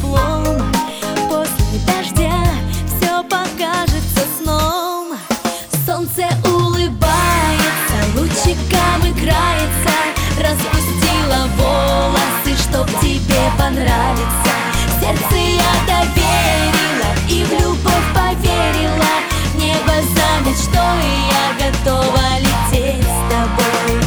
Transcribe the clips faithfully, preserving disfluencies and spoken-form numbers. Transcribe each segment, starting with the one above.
теплом. После дождя все покажется сном. Солнце улыбается, лучиком играется, распустила волосы, чтоб тебе понравиться. Сердце я доверила и в любовь поверила. Небо за мечтой, я готова лететь с тобой.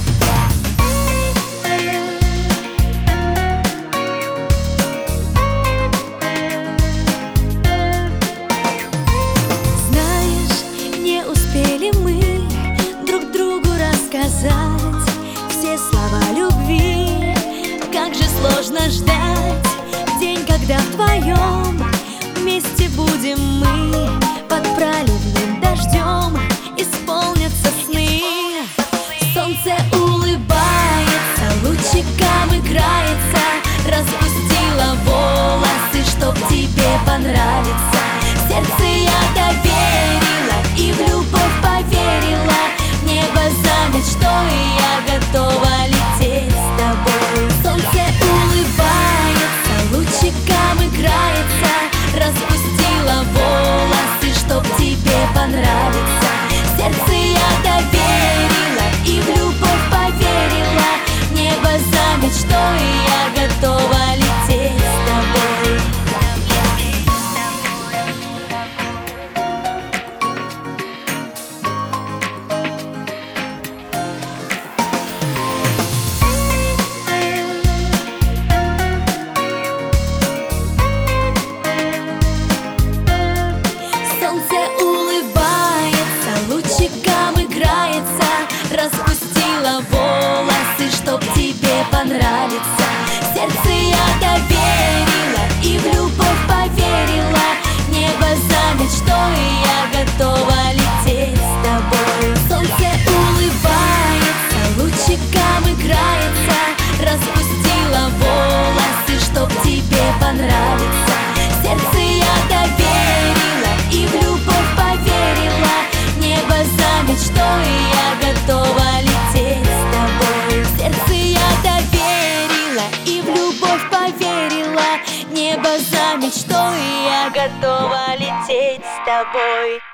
Знаешь, не успели мы друг другу рассказать все слова любви. Как же сложно ждать день, когда вдвоем вместе будем мы. Под проливным дождем исполнятся сны. Солнце улыбается, лучиком играется, распустила волосы, чтоб тебе понравиться. Сердце я доверила и в любовь поверила. Небо за мечтой, я готова лететь с тобой. Солнце улыбается, лучиком играется, распустила волосы, чтоб тебе понравиться. Сердце я доверила и в любовь поверила. Небо за мечтой, я готова лететь с тобой. Распустила волосы, чтоб тебе понравиться. Сердце я доверила и в любовь поверила. Небо за мечтой, я готова лететь с тобой. Солнце улыбается, лучиком играется, распустила волосы, чтоб тебе понравиться. Сердце я доверила и в любовь поверила. Небо за мечтой, я готова лететь с тобой. Сердце я доверила и в любовь поверила. Небо за мечтой, я готова лететь с тобой.